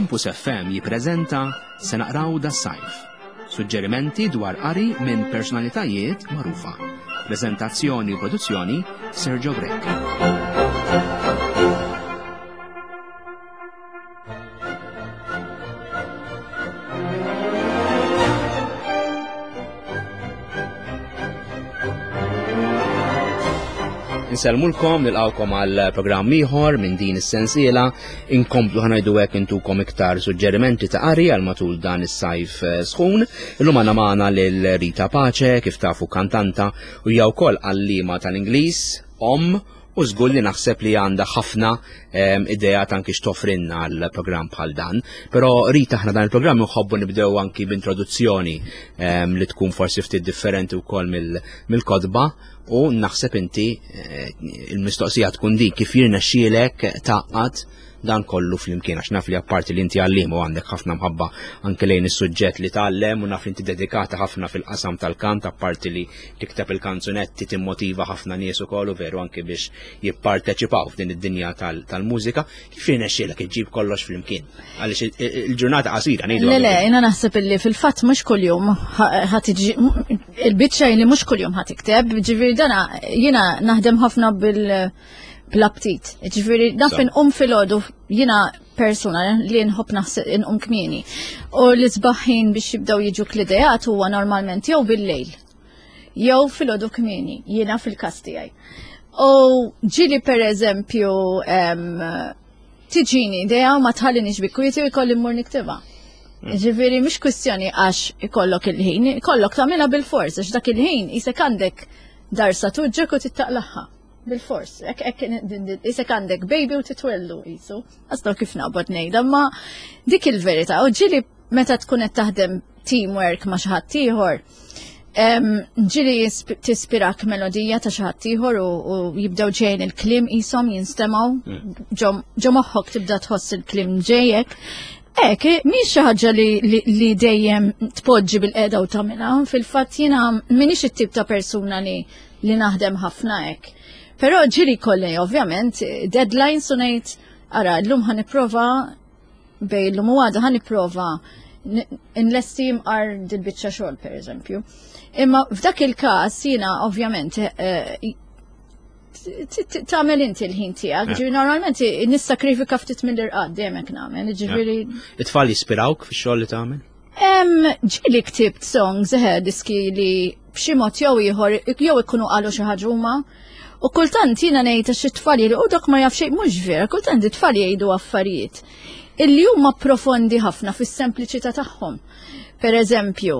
Campus FM jippreżenta Se naqraw das-sajf. Suġġerimenti dwar qari minn personalitajiet magħrufa. Preżentazzjoni u produzzjoni Sergio Grek. Nselmulkom nilqawkom għal programm ieħor minn din is-sensiela, inkomplu ħanajdu hekk intukom iktar suġġerimenti ta' qari għal matul dan is-sajf sħun. Illum għandna magħna lil Rita Pace, kif tafu kantanta u hija wkoll għallima tal-Ingliż, u żgur li naħseb li għandha ħafna idea anki x'toffrinna għal programm bħal dan. Però Rita aħna dan il-programm nħobbu nibdew anki b'introduzzjoni li tkun forsi ftit differenti wkoll mill-kodba. U naħseb inti il-mistoqsija tkun dik kif jirnexxielek taqqad dan kollu flimkien għax naf li apparti li inti għallim u għandek ħafna mħabba anke lejn is-suġġett li tgħallem u naf li inti dedikata ħafna fil-qasam tal-kant apparti li tikteb il-kanzunetti timmotiva ħafna nies ukoll u veru anke biex jipparteċipaw f'din id-dinja tal-mużika. Kif jirnexxielek iġġib kollox flimkien? Għaliex il-ġurnata qasira ngħidu. Le, jiena naħseb illi fil-fatt mhux kuljum ħatiġi il-biċċa li mhux kuljum ħatikteb, ġifieri dana jiena naħdem ħafna bl-aptit. Ġifieri naf inqum filgħodu jiena persuna li nħobb naħseb inqum kmieni. U l-isbaħħin biex jibdew jiġuk l-idejat huwa normalment jew bil-lejl. Jew filgħodu kmieni, jiena fil-każ tiegħi. U ġieli pereżempju tiġini idea ma tħallinix bikwieti u jkolli mmur niktibha. Ġifieri mhux kwistjoni għax ikollok il-ħin, ikollok tagħmilha bil-fors għax dak il-ħin isek għandek darsa tuġġek u tittaqlaħħa. Bil-fors, isek għandek baby u titwellu jisu. Għastaw kif naqbad ngħidha, ma dik il-verità. U ġieli meta tkun qed taħdem teamwork ma' xi ħadd ieħor, ġieli tispirak melodija ta' xi ħadd ieħor u jibdew ġejjin il-kliem qishom jinstemaw, ġo moħħok tibda tħoss il-kliem ġejjek. Mhix xi ħaġa li dejjem tpoġġi bil-qiegħda u tagħmilha. Fil-fatt jiena m'iniex it-tip ta' persuna li naħdem ħafna hekk. Però ġieli kolli ovvjament deadlines u ngħid ara llum ħanipprova bejn llum u għada ħanipprova nlesti mqar dil-biċċa xogħol pereżempju. Imma f'dak il-każ jiena ovvjament tagħmel inti l-ħin tiegħek, ġifieri normalment nissakrifika ftit mill-irqad dejjem hekk nagħmel, ġifieri. It-tfal jispirawk fix-xogħol li tagħmel? Ġieli ktibt songs diski li b'xi mod jew ieħor jew ikunu qalu xi ħaġa huma. U kultant jiena ngħid għax it-tfal u dak ma jaf xejn mhux vera, kultant it-tfal jgħidu affarijiet illi huma profondi ħafna fis-sempliċità tagħhom. Pereżempju,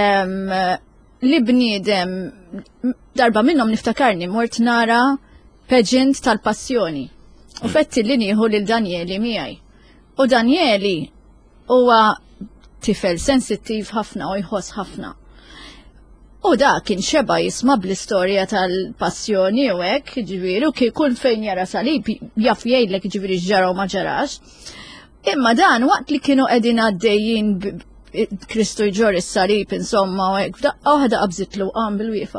li bniedem darba minnhom niftakarni mort nara pageant tal-passjoni. U fetti li nieħu lil Danieli miegħi. U Danieli huwa tifel sensittiv ħafna u jħoss ħafna. U da kien xeba jisma bl-istorja tal-passjoni u hekk, ġifieri, u kull fejn jara salib jaf jgħidlek ġifieri x'ġara u ma ġarax. Imma dan waqt li kienu qegħdin għaddejjin Kristu jġor is-salib insomma u hekk waħda qabżitlu qam bil-wieqfa.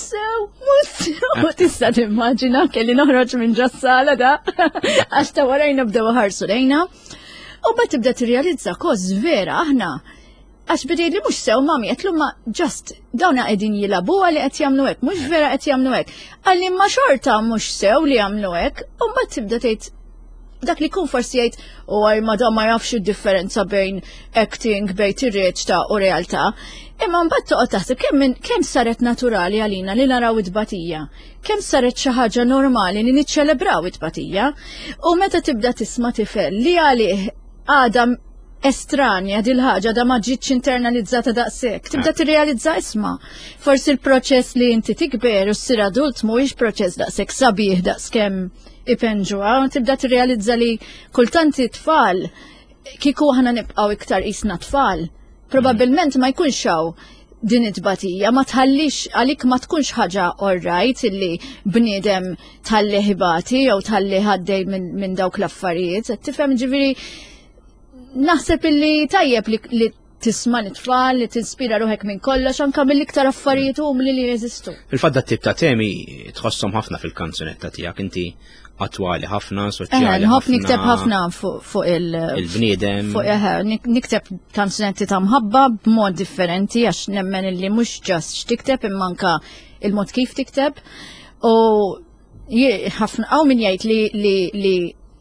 Mussew, tista' timmaġina kelli noħroġ minn ġas-sala da għax ta' warajna bdew ħarsu lejna. U mbagħad tibda tirrealizza koż vera aħna għax bidej li mux sew mami għetlu ma ġast dawna għedin jilabu għalli għet jamlu għek, mux vera għet jamlu għek. Għalli ma xorta mux sew li jamlu għek, bat tibda tejt dak li kun forsi jgħid u għaj madam ma jafx differenza bejn acting, bejn tir-reċta u realtà. Imma mbagħad toqgħod taħseb kemm saret naturali għalina li naraw it-tbatija, kemm saret xi ħaġa normali li niċċelebraw it-tbatija, u meta tibda tisma' tifel li għalih għadam estranja dil-ħaġa da ma ġietx internalizzata daqshekk. Tibda tirrealizza isma'. Forsi l-proċess li inti tikber u ssir adult mhuwiex proċess daqshekk sabiħ daqskemm ipenġuha, u tibda tirrealizza li kultant it-tfal kieku aħna nibqgħu iktar qisna tfal, probabbilment ma jkunx hawn din it-tbatija, ma tħallix għalik ma tkunx ħaġa orrajt illi bniedem tħalli ħibati jew tħalli ħaddej minn dawk l-affarijiet. Tifhem ġifieri naħseb illi tajjeb li tisma' l-tfal li tinspira ruħek minn kollox anke mill-iktar affarijiet umli li jeżistu. Il-fatt dat-tip ta' temi tħossom ħafna fil-kanzunetta tiegħek inti attwali ħafna, soċjali ħafna. Nikteb ħafna fuq il-bniedem. Nikteb kanzunetti ta' mħabba b'mod differenti għax nemmen li mhux ġast x'tikteb imma anke il-mod kif tikteb. U ħafna hawn min jgħid li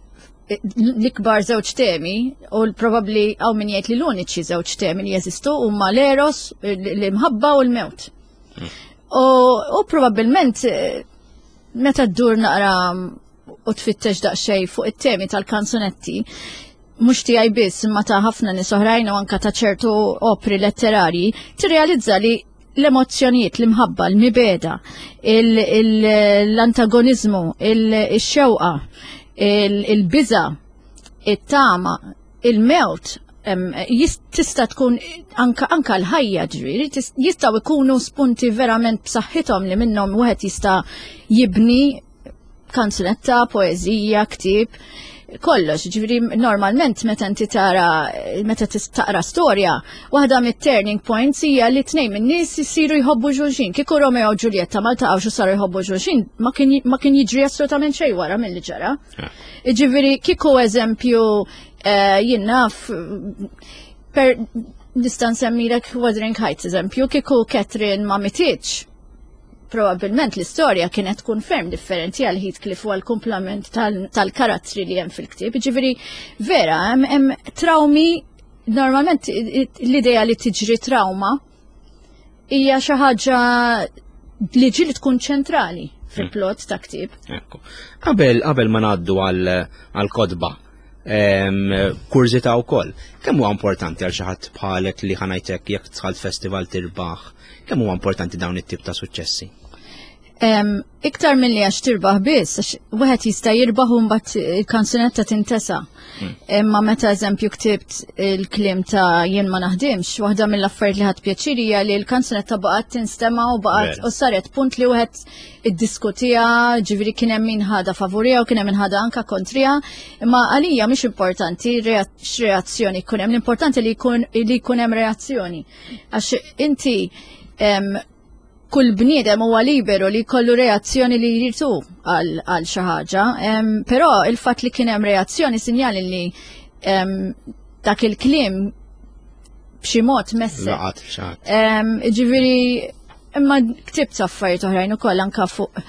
l-ikbar żewġ temi u probabbli hawn min jgħid li l-uniċi żewġ temi li jeżistu huma l-eros, l-imħabba u l-mewt. U probabbilment meta ddur naqra u tfittex daqsxejn fuq it-temi tal-kanzunetti mhux tiegħi biss imma ta' ħafna nies oħrajn u anke ta' ċertu opri letterarji tirrealizza li l-emozzjonijiet, l-imħabba, l-mibeda, l-antagonizmu, il-xewqa, il-biża, it-tama, il-mewt, tista' tkun anka l-ħajja ġifieri, jistgħu jkunu spunti verament b'saħħithom li minnhom wieħed jista' jibni kanzunetta, poeżija, ktieb, kollox, ġifieri normalment meta inti taqra storja, waħda mit-turning points hija li tnejn min-nies isiru jħobbu xulxin. Kieku Romeo u Giulietta ma ltaqgħux u saru jħobbu xulxin, ma kien jiġri assolutament xejn wara milli ġara. Ġifieri kieku eżempju jien naf per nista' nsemmilek Wuthering Heights eżempju, kieku Catherine ma mititx. Probabilment l-istorja kienet tkun ferm differenti għal Heathcliff u għal komplement tal-karattri li hemm fil-ktieb. Ġifieri vera hemm traumi normalment l-idea li tiġri trauma hija xi ħaġa li ġieli tkun ċentrali fil-plot ta' ktieb. Qabel ma ngħaddu għall-kodba kurzita wkoll. Kemm huwa importanti għal xi ħadd bħalek li ħanajtek jekk tħalt festival tirbaħ, kemm huwa importanti dawn it-tip ta' suċċessi? Iktar milli għax tirbaħ biss, għax wieħed jista' jirbaħ u mbagħad il-kanzunetta tintesa'. Imma meta eżempju ktibt il-kliem ta' jien ma naħdimx, waħda mill-affarijiet li ħadd pjaċiri hija li l-kanzunetta baqgħet tinstema' u baqgħet u saret punt li wieħed iddiskutija, ġifieri kien hemm min ħada favorija u kien hemm min ħada anke kontrija, imma għalija mhix importanti x'reazzjoni jkun hemm, l-importanti li jkun hemm reazzjoni. Għax inti kull bniedem huwa liberu li jkollu reazzjoni li jritu għal xi ħaġa, però il-fatt li kien hemm reazzjoni sinjali li dak il-kliem b'xi mod messed. Ġifieri imma ktibt affarijiet oħrajn ukoll anke fuq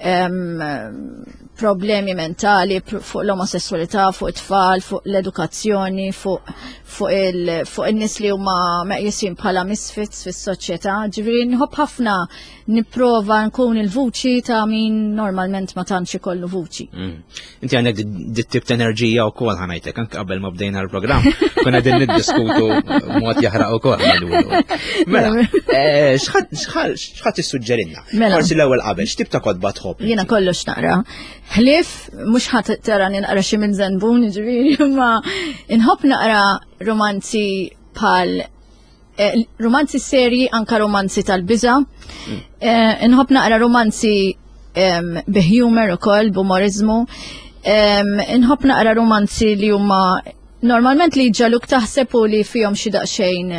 problemi mentali, fuq l-omosessualità, fuq it-tfal, fuq l-edukazzjoni, fuq in-nies li huma meqjusin bħala misfits fis-soċjetà. Ġifieri nħobb ħafna nipprova nkun il-vuċi ta' min normalment ma tantx ikollu vuċi. Inti għandek dit-tip ta' enerġija wkoll ħanajtek anke qabel ma bdejna l-programm. Konna qegħdin niddiskutu mod jaħraq ukoll malulu. Mela, x'ħadd tissuġġerinna? Forsi l-ewwel qabel x'tip ta' kodba tħobb? Jiena kollox naqra. Ħlief mhux ħadd tara naqra xi minn Zanbun, ġifieri, imma inħobb naqra romanzi bħal romanzi serji anka romanzi tal-biża. Inħobb naqra romanzi bi humor ukoll, b'umorizmu. Inħobb naqra romanzi li huma normalment li jġaluk taħseb u li fihom xi daqsxejn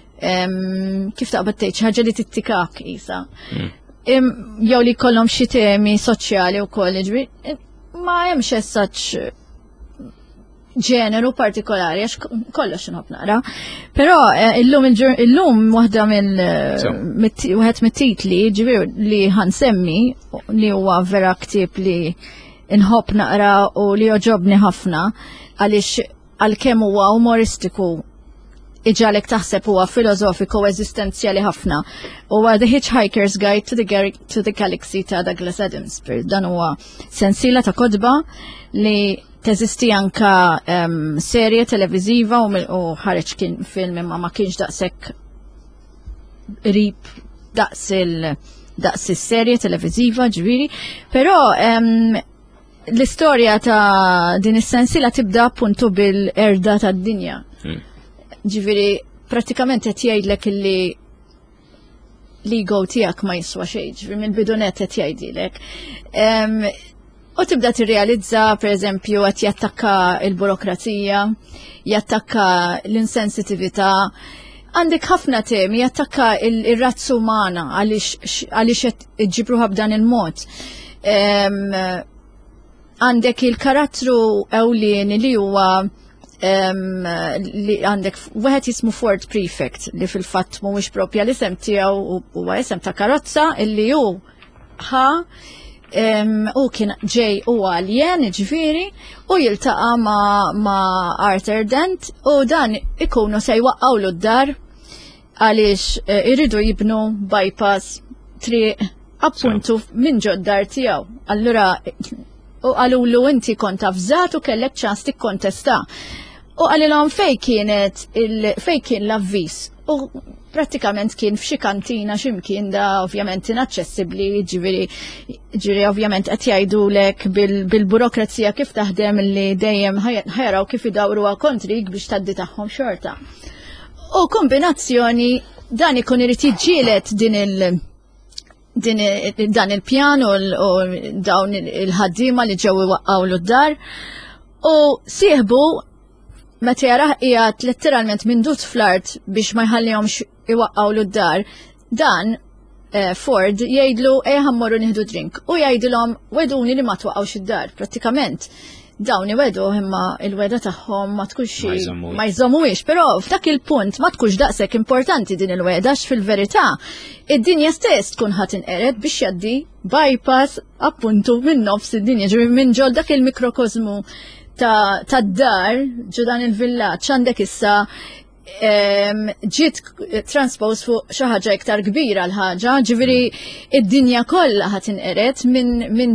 kif taqbad tgħid xi ħaġa li tittikak isa. Jew li jkollhom xi temi soċjali wkoll, ġifieri ma hemmx essaċ ġeneru partikolari għax kollox inħobb naqra. Però illum waħda wieħed mit-titli ġifieri li ħansemmi li huwa vera ktieb li inħobb naqra u li joġobni ħafna għaliex għalkemm huwa umoristiku iġalek taħseb huwa filosofiku u eżistenzjali ħafna. Huwa The Hitchhiker's Guide to the Galaxy ta' Douglas Adams. Dan huwa sensiela ta' kodba li teżisti anka serje televiżiva u ħareġ kien film imma ma kienx daqshekk rib daqs is-serje televiżiva ġifieri, però l-istorja ta' din is-sensiela tibda appuntu bil-erda tad-dinja. Ġifieri prattikament qed jgħidlek li l-ego tiegħek ma jiswa xejn, ġifieri mill-bidunet qed jgħidilek. U tibda tirrealizza pereżempju qed jattakka l-burokrazija, jattakka l-insensitività, għandek ħafna temi jattakka il-razza umana għaliex qed iġibruha b'dan il-mod. Għandek il-karattru ewlieni li huwa li għandek wieħed jismu Ford Prefect li fil-fatt mhuwiex propja l-isem tiegħu huwa isem ta' karozza illi hu u kien ġej u għaljen ġifiri u jiltaqa ma' Arthur Dent u dan ikunu se jwaqqawlu d-dar għaliex iridu jibnu bypass triq appuntu minn ġo d-dar tiegħu. Allura u għalulu inti kont avżat u kellek ċans tikkontesta. U għalilhom fej kien l-avviż u pratikament kien f'xi kantina x'imkien da ovvjament inaċċessibbli, ġifieri ovvjament qed jgħidulek bil-burokrazija kif taħdem li dejjem ħajraw kif idawruha kontrik biex tgħaddi tagħhom xorta. U kombinazzjoni dan ikun irid jiġġieled dan il-pjan u dawn il-ħaddiema li ġew iwaqqgħu d-dar u sieħbu meta jaraħ qiegħed letteralment mindut fl-art biex ma jħallihomx iwaqqgħu d-dar, dan Ford jgħidlu ħammorru nieħdu drink u jgħidilhom weduni li ma twaqqgħux id-dar. Prattikament dawn iwedu imma il-weda tagħhom ma tkunx ma jżommuhiex, però f'dak il-punt ma tkunx daqshekk importanti din il-weda fil-verità id-dinja stess tkun ħadd inqered biex jgħaddi bypass appuntu minn nofs id-dinja, ġifieri minn ġol dak il-mikrokozmu tad-dar ġu dan il-villaġġ għandek issa ġiet transpose fuq xi ħaġa iktar kbira l-ħaġa, ġifieri id-dinja kollha ħadd inqered minn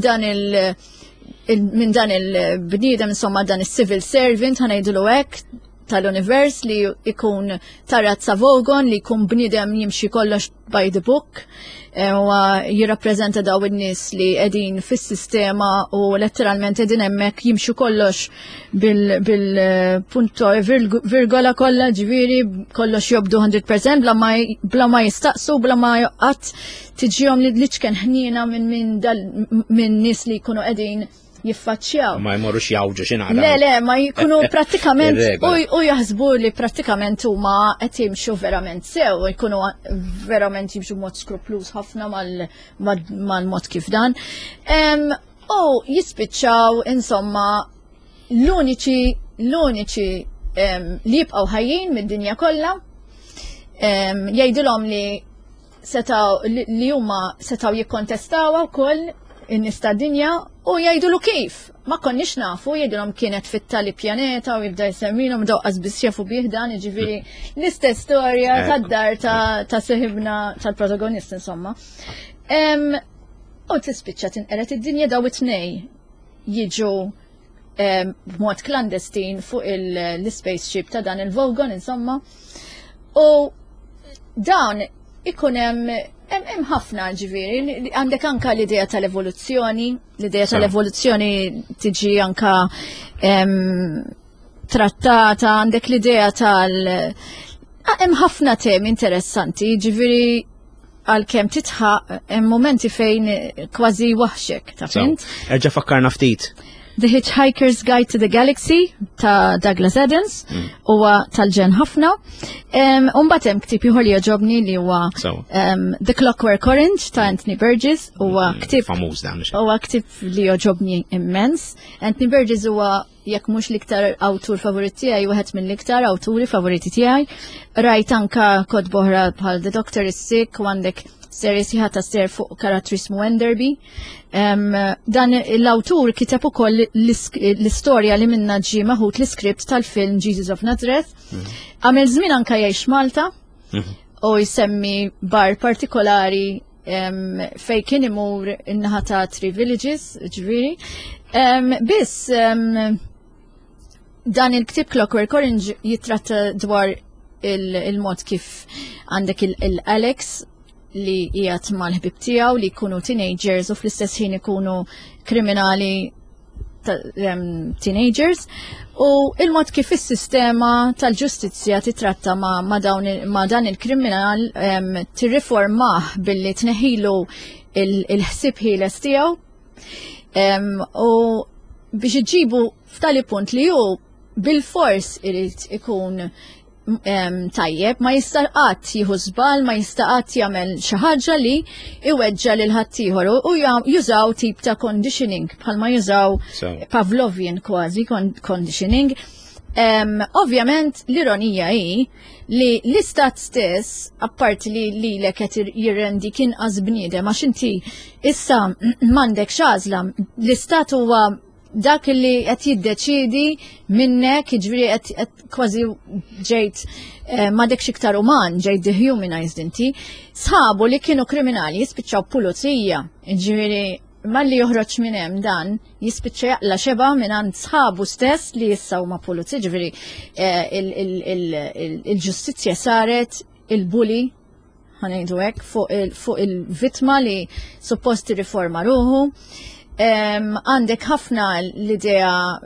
dan il-bniedem insomma dan is-civil servant ħanejdilu hekk tal-univers li jkun tarazza Vogon li jkun bniedem jimxi kollox by the book u jirrappreżenta daw in-nies li qegħdin fis-sistema u letteralment qegħdin hemmhekk jimxu kollox bil-punto virgola kollha ġifieri kollox jobdu 100% bla ma jistaqsu bla ma qatt tiġihom li ċken ħniena minn nies li jkunu qegħdin jiffaċċjaw. Ma jmorrux jawġu xinaqra. Le, ma jkunu prattikament u jaħsbu li prattikament huma qed jimxu verament sew, jkunu verament jimxu mod skruplus ħafna mal-mod kif dan. U jispiċċaw insomma l-uniċi li jibqgħu ħajjin mid-dinja kollha jgħidulhom li huma setgħu jikkontestawha wkoll in-nies tad-dinja u jgħidulu kif. Ma konniex nafu, jgħidulhom kienet fit-tali pjaneta u jibda jsemmilhom daqqas biss jafu bih dan, jiġifieri l-istess storja tad-dar ta' seħibna tal-protagonist insomma. U tispiċċa tinqered id-dinja daw it-tnej jiġu b'mod klandestin fuq l-spaceship ta' dan il-Vogon insomma. U dawn ikun hemm ħafna ġifieri, għandek anka l-idea tal-evoluzzjoni, l-idea tal-evoluzzjoni tiġi anka trattata, għandek l-idea hemm ħafna temi interessanti, ġifieri għalkemm titħaq hemm momenti fejn kważi waħxek, ta' fint? Erġa' fakkarna ftit. The Hitchhiker's Guide to the Galaxy ta' Douglas Adams huwa tal-ġen ħafna. Mbagħad hemm ktieb ieħor li jogħġobni li huwa The Clockwork Orange ta' Anthony Burgess huwa ktieb famuż dan huwa ktieb li jogħġobni immens. Anthony Burgess huwa jekk mhux l-iktar awtur favorit tiegħi wieħed mill-iktar awturi favoriti tiegħi. Rajt anka kod boħra bħal The Doctor is Sick u għandek serji sieħa ta' ser fuq karattru ismu Enderby. Dan l-awtur kiteb ukoll l-istorja li minna ġie maħut l-iskript tal-film Jesus of Nazareth. Għamel żmien anka jgħix Malta u jsemmi bar partikolari fej kien imur in-naħa ta' Three Villages, ġifieri. Biss dan il-ktib Clockwork Orange jitratta dwar il-mod kif għandek il-Alex li qiegħed mal-ħbib tiegħu li jkunu teenagers u fl-istess ħin ikunu kriminali teenagers u il-mod kif is-sistema tal-ġustizzja titratta ma' dan il-kriminal tirriformah billi tneħilu il-ħsieb ħieles tiegħu u biex iġibu f'tali punt li hu bil-fors irid ikun tajjeb, ma jista' qatt jieħu żball, ma jista' qatt jagħmel xi ħaġa li iweġġa lil ħaddieħor u jużaw tip ta' conditioning bħalma jużaw Pavlovian kważi conditioning. Ovvjament l-ironija hi li l-istat stess, apparti li lek qed jirrendi kien bniedem għax inti issa m'għandek x'għażla, l-istat huwa dak li qed jiddeċiedi minnek, jiġifieri qed kważi ġejt m'għadekx iktar uman, ġejt dehumanized inti. Sħabu li kienu kriminali jispiċċaw pulizija, jiġifieri malli joħroġ minn hemm dan jispiċċa jaqla xeba mingħand sħabu stess li issa huma pulizija, jiġifieri il-ġustizzja saret il-bully ħanejdu hekk fuq il-vittma li suppost tirriforma ruħu. Għandek ħafna l-idea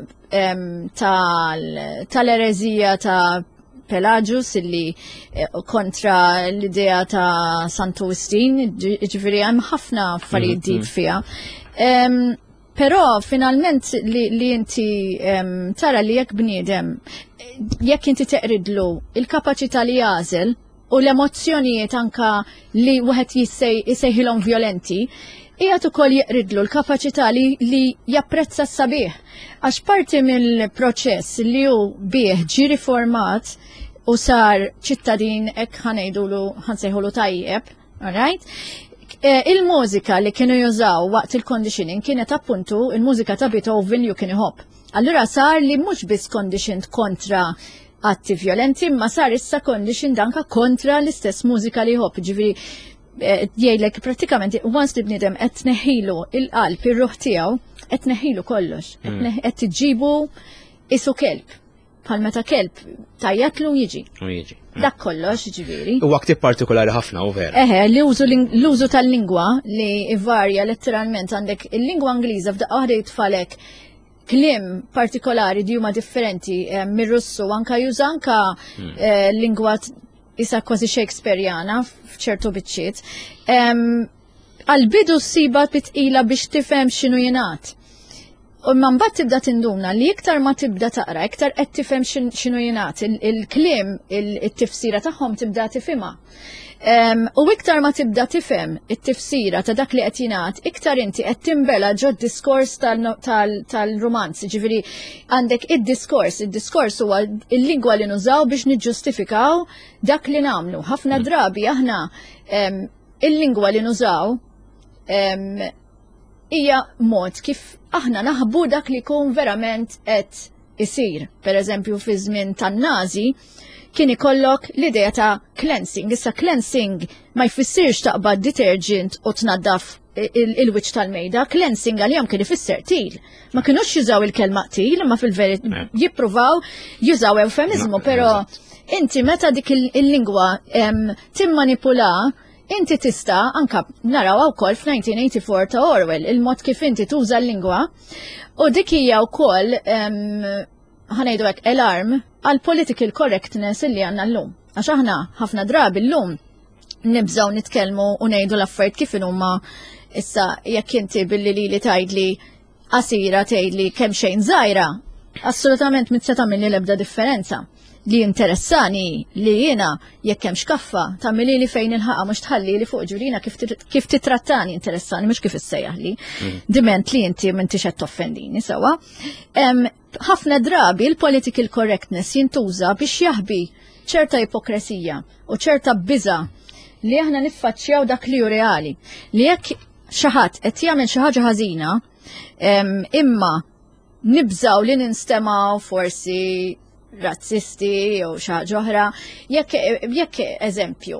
tal-erezija ta' Pelagius illi kontra l-idea ta' Sant'Agustin, ġifiri hemm ħafna affarijiet dib fiha. Però finalment li inti tara li jekk bniedem, jekk inti teqridlu il-kapaċità li jażel u l-emozzjonijiet anka li wieħed jissejħilhom violenti, qiegħed ukoll jeqridlu l-kapaċità li japprezza s-sabiħ. Għax parti mill-proċess li hu bih ġie riformat u sar ċittadin hekk ħansejħulu tajjeb, alright? Il-mużika li kienu jużaw waqt il-conditioning kienet appuntu il-mużika ta' Beethoven u kien hop. Allura sar li mhux biss conditioned kontra atti violenti, ma sar issa conditioned anka kontra l-istess mużika li hop. Ġifieri jgħidlek pratikament once li bniedem qed tneħħilu il-qalb ir-ruħ tiegħu, qed tneħħilu kollox, qed tiġġibu isu kelb. Bħal meta kelb tajjatlu jiġi. Dak kollox ġifieri. Huwa ktib partikolari ħafna u vera. L-użu tal-lingwa li varja letteralment għandek il-lingwa Ingliża f'daqqa waħda jitfalek kliem partikolari di huma differenti mir-Russu anka juża anka lingwa isa kważi Shakespeareana f'ċertu biċċiet. Għal-bidu s-siba bitqila biex tifhem x'inhu jingħad. U man mbagħad tibda tinduna li iktar ma tibda taqra, iktar qed tifhem x'inhu jingħad. Il-kliem, it-tifsira tagħhom tibda tifhimha. U iktar ma tibda tifhem it-tifsira ta' dak li qed jingħad, iktar inti qed timbela ġod diskors tal-romanz. Ġifieri għandek id-diskors huwa il-lingwa li nużaw biex niġġustifikaw dak li nagħmlu. Ħafna drabi aħna il-lingwa li nużaw hija mod kif aħna naħbu dak li jkun verament qed isir. Pereżempju fi żmien tan-Nażi kien ikollok l-idea ta' cleansing. Issa cleansing ma jfissirx taqbad detergent u tnaddaf il-wiċċ tal-mejda. Cleansing għal-jom kien ifisser til. Ma kienux jużaw il-kelma til, ma fil-verit jippruvaw jużaw eufemizmu, pero inti meta dik il-lingwa timmanipula, inti tista' anka naraw wkoll f'1984 ta' Orwell il-mod kif inti tuża l-lingwa u dik hija wkoll ħanejdu hekk alarm għal political correctness li għandna llum. Għax aħna ħafna drabi llum nibżgħu nitkellmu u ngħidu l-affarijiet kif huma issa jekk inti billi li tgħidli qasira tgħidli kemm xejn żgħira, assolutament minn se tagħmilli l-ebda differenza. Li interessani li jiena jekk hemm xkaffa tagħmilli li fejn il-ħaqa mhux tħalli li fuq ġurina kif titrattani interessani mhux kif issejjaħli. Diment li inti m'intix qed toffendini sewwa. Ħafna drabi il-political correctness jintuża biex jaħbi ċerta ipokresija u ċerta biża li aħna niffaċċjaw dak li hu reali. Li jekk xi ħadd qed jagħmel xi ħaġa ħażina imma nibżgħu li ninstemaw forsi razzisti jew xi ħaġa oħra, jekk eżempju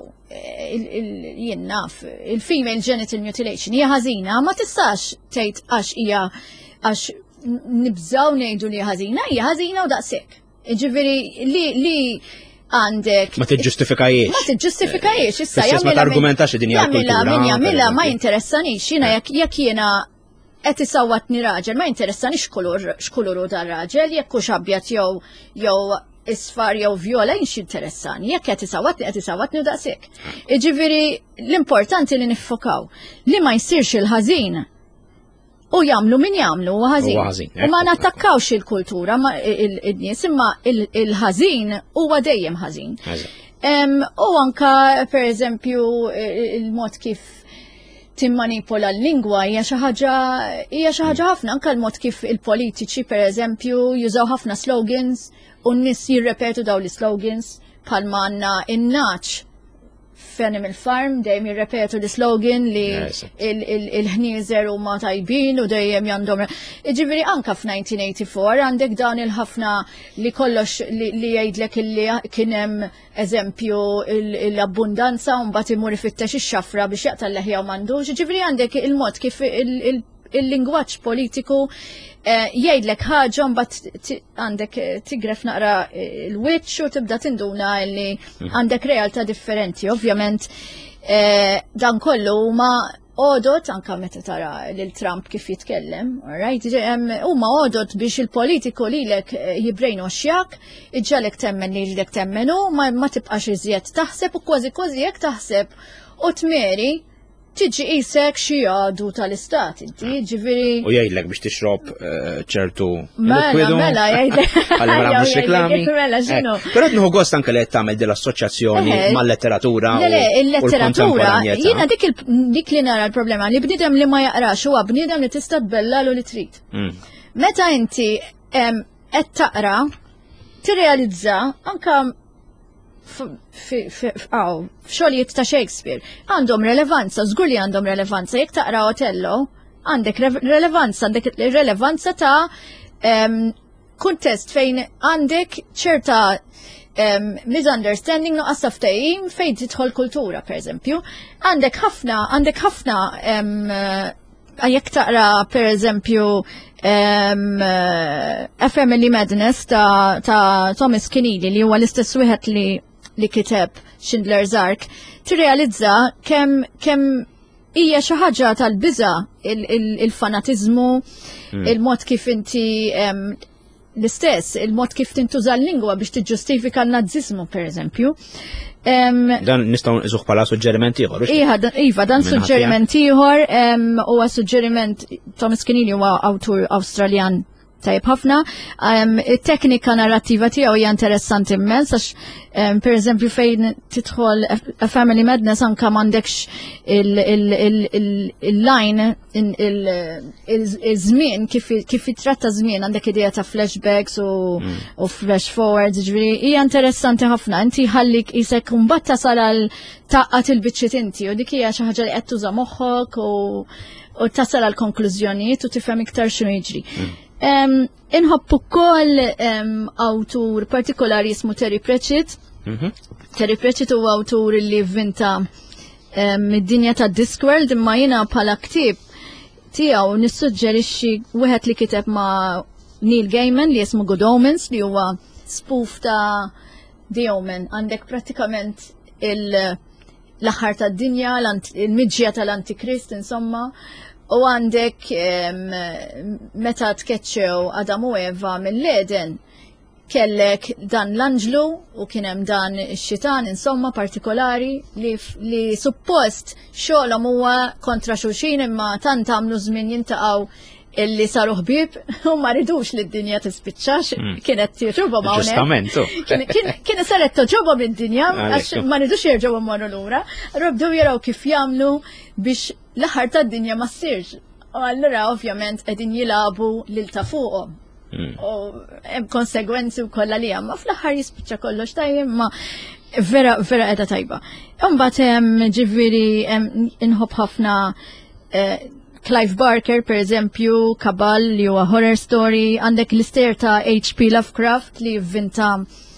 jien naf il-female genital mutilation hija ħażina ma tistax tgħid għax hija għax nibżgħu ngħidu li ħażina hija ħażina u daqshekk. Jiġifieri li għandek ma tiġġustifikajiex. Ma tiġġustifikajiex issa ma targumentax din hija kultura. Min jagħmilha ma jinteressanix jiena jekk jiena qed isawwatni raġel ma jinteressanix x'kuluru dar-raġel jekk hux abjad jew isfar jew vjola jinx interessani. Jekk qed isawwatni u daqshekk. Jiġifieri l-importanti li niffokaw li ma jsirx il-ħażin u jagħmlu min jagħmlu huwa ħażin. Huwa ħażin, U ma nattakkawx il-kultura ma il-nies imma il-ħażin huwa dejjem ħażin. U anka pereżempju il-mod kif timmanipola l-lingwa hija xi ħaġa ħafna anke l-mod kif il-politiċi pereżempju jużaw ħafna slogans u n-nies jirrepetu dawn l-slogans bħalma għandna in-naċ f'Animal Farm dejjem jirrepetu l-slogan li il-ħnieżer huma tajbin u dejjem għandhom. Ġifieri anke f'1984 għandek dawn il-ħafna li kollox li jgħidlek illi kien hemm eżempju l-abbundanza u mbagħad imur ifittex ix-xafra biex jaqta' l-leħja u m'għandux. Ġifieri għandek il-mod kif il-lingwaġġ politiku jgħidlek ħaġa mbagħad għandek tigref naqra l-wiċċ u tibda tinduna li għandek realtà differenti. Ovvjament dan kollu huma għodot anke meta tara lil Trump kif jitkellem, right? Huma għodot biex il-politiku lilek jibbrejnoxxjak, iġġalek temmen li jġilek temmenu, ma tibqax iżjed taħseb u kważi jekk taħseb u tmeri tiġi isek xi għadu tal-istat, inti ġifieri. U jgħidlek biex tixrob ċertu. Mela jgħidlek. Allura mhux reklami. Mela x'inhu. Però qed gost anke li qed tagħmel din l-assoċjazzjoni mal-letteratura. Le, il-letteratura, jiena dik li nara l-problema li bniedem li ma jaqrax huwa bniedem li tista' tbellalu li trid. Meta inti qed taqra tirrealizza anke f'xogħlijiet ta' Shakespeare għandhom relevanza, żgur li għandhom relevanza. Jekk taqra Otello, għandek relevanza ta' kuntest fejn għandek ċerta misunderstanding nuqqas ta' ftehim fejn tidħol kultura, pereżempju. Għandek ħafna jekk taqra pereżempju A Family Madness ta' Thomas Keneally li huwa l-istess wieħed li kiteb Schindler's Ark, tirrealizza kemm hija xi ħaġa tal-biża' il-fanatiżmu, il-mod kif inti l-istess, il-mod kif tintuża l-lingwa biex tiġġustifika n-naziżmu pereżempju. Dan nistgħu nżuh bħala suġġeriment ieħor. Iva, dan suġġeriment ieħor huwa suġġeriment Thomas Keneally huwa awtur Awstraljan tajb ħafna. Il-teknika narrattiva tiegħu hija interessanti immens għax pereżempju fejn tidħol A Family Madness anke m'għandekx il-line il-żmien kif jitratta żmien għandek idea ta' flashbacks u flash forwards, ġifieri hija interessanti ħafna. Inti ħallik isek mbagħad tasal għal taqqat il-biċċiet inti u dik hija xi ħaġa li qed tuża moħħok u tasal għal konklużjonijiet u tifhem iktar x'inhu jiġri. Inħobbu wkoll awtur partikolari jismu Terry Pratchett. Terry Pratchett huwa awtur li vvinta mid-dinja ta' Discworld imma jiena bħala ktieb tiegħu nissuġġerixxi wieħed li kiteb ma' Neil Gaiman li jismu Good Omens li huwa spoof ta' The Omen. Għandek prattikament l-aħħar tad-dinja, il-miġġija tal-Antikrist insomma. U għandek meta tkeċċew Adam u Eva mill-Eden kellek dan l-anġlu u kien hemm dan ix-xitan insomma partikolari li suppost xogħolhom huwa kontra xulxin imma tant għamlu żmien jintaqgħu illi saru ħbieb u ma ridux li d-dinja tispiċċax kienet tirġobhom hawnhekk. Kien saret toġobhom id-dinja għax ma ridux jerġgħu mmorru lura. Robdew jaraw kif jagħmlu biex l-aħħar tad-dinja ma ssirx. U allura ovvjament qegħdin jilagħbu lil ta' fuqhom. U hemm konsegwenzi wkoll għalihom, ma fl-aħħar jispiċċa kollox tajjeb ma vera qiegħda tajba. Imbagħad hemm ġifieri inħobb ħafna Clive Barker, per eżempju, Kabal li huwa horror story, għandek l-ister ta' H.P. Lovecraft li jivvinta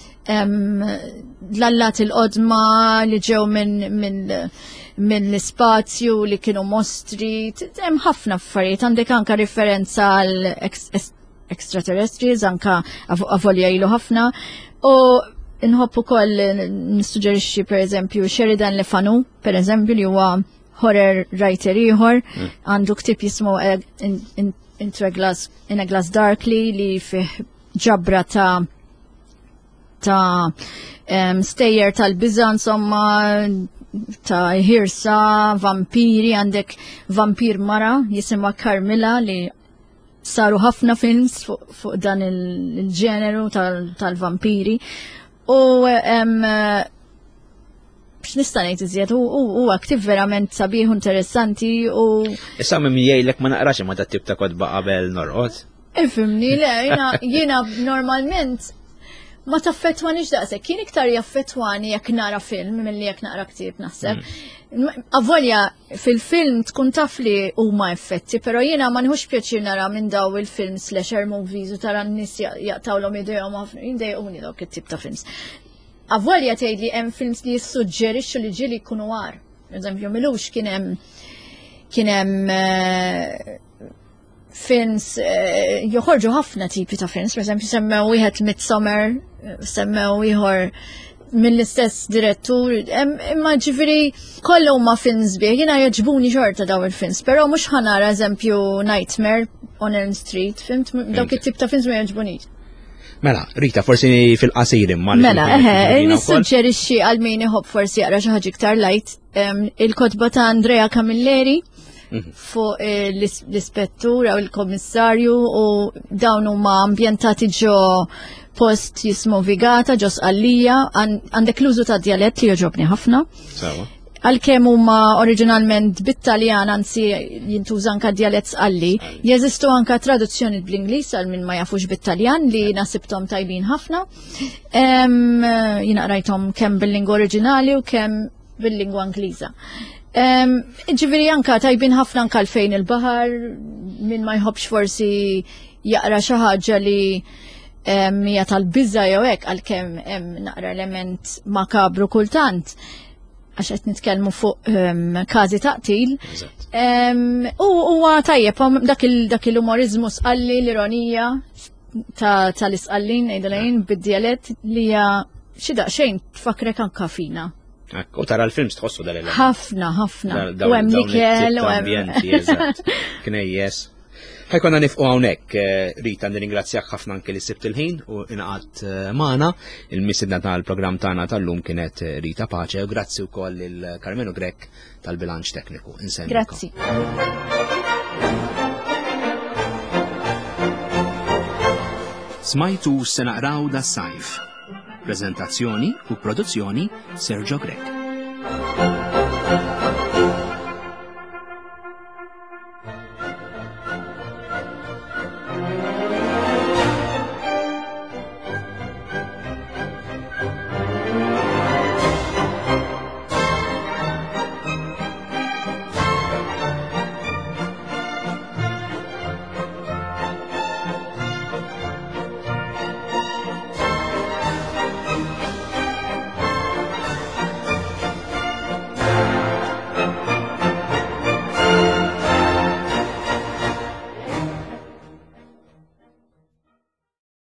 l-allat il-qodma li ġew minn l-spazju li kienu mostri, hemm ħafna affarijiet, għandek anka referenza għal extraterrestrials, anka avolja ilu ħafna, u nħobb ukoll nissuġġerixxi per eżempju Sheridan Le Fanu, per eżempju li huwa horror writer ieħor, għandu ktieb jismu in a Glass Darkly li fih ġabra ta' stejjer tal-biża insomma ta' ħirsa, vampiri, għandek vampir mara jisimha Carmilla li saru ħafna films fuq dan il-ġeneru tal-vampiri. U nista' ngħid iżjed huwa ktib verament sabiħ interessanti u. Issa minn jgħidlek ma naqrax imma dat tip ta' kotba qabel norqod. Ifhimni, le, jiena normalment ma taffettwanix daqshekk, kien iktar jaffettwani jekk nara film milli jekk naqra ktieb naħseb. Avolja fil-film tkun taf li huma effetti, però jiena ma nħux pjaċir nara minn daw il-film slasher movies u tara n-nies jaqtawlhom idejhom ħafna jindejquni dawk it-tip ta' films. Avolja tgħid li hemm films li jissuġġerixxu li ġieli jkunu għar. Eżempju, milux kien hemm films joħorġu ħafna tipi ta' films, per eżempju semmew wieħed Midsommar, semmew ieħor mill-istess direttur, imma ġifieri kollu huma films bih, jiena jogħġbuni xorta daw il-films, però mhux ħanara eżempju Nightmare on Elm Street, fimt dawk it-tip ta' films ma jogħġbunix. Mela, Rita, forsi fil-qasir imma. Mela, nissuġġerixxi għal min iħobb forsi jaqra xi ħaġa iktar light il-kotba ta' Andrea Camilleri fuq l-ispettur u l-komissarju u dawn huma ambjentati ġo post jismu Vigata, ġo Sqallija, għandek l-użu ta' dialett li joġobni ħafna. Għalkemm huma oriġinalment bit-Taljan anzi jintuża anke dialett Sqalli, jeżistu anke traduzzjoni bl-Ingliż għal min ma jafux bit-Taljan li nasibthom tajbin ħafna. Jiena qrajthom kemm bil-lingwa oriġinali u kemm bil-lingwa Ingliża. Ġifieri anke tajbin ħafna anke fejn il-baħar, min ma jħobbx forsi jaqra xi ħaġa li hija tal-biża jew hekk għalkemm hemm naqra element makabru kultant għax qed nitkellmu fuq każi taqtil. U huwa tajjeb dak il-umorizmu Sqalli, l-ironija tal-isqallin ngħidulejn bid-dialett li hija xi daqsxejn tfakrek anke fina. U tara l-films tħossu dal-element. Ħafna. U hemm nikel u ambjenti, eżatt. Knejjes. Ħajkonna nifqu hawnhekk, Rita, nirringrazzjak ħafna anke li sibt il-ħin u inqadt magħna. Il-misidna tal-programm tagħna tal-lum kienet Rita Pace u grazzi wkoll lil Carmenu Grek tal-bilanċ tekniku. Grazzi. Smajtu se naqraw da sajf. Prezentazzjoni u produzzjoni Sergio Grek.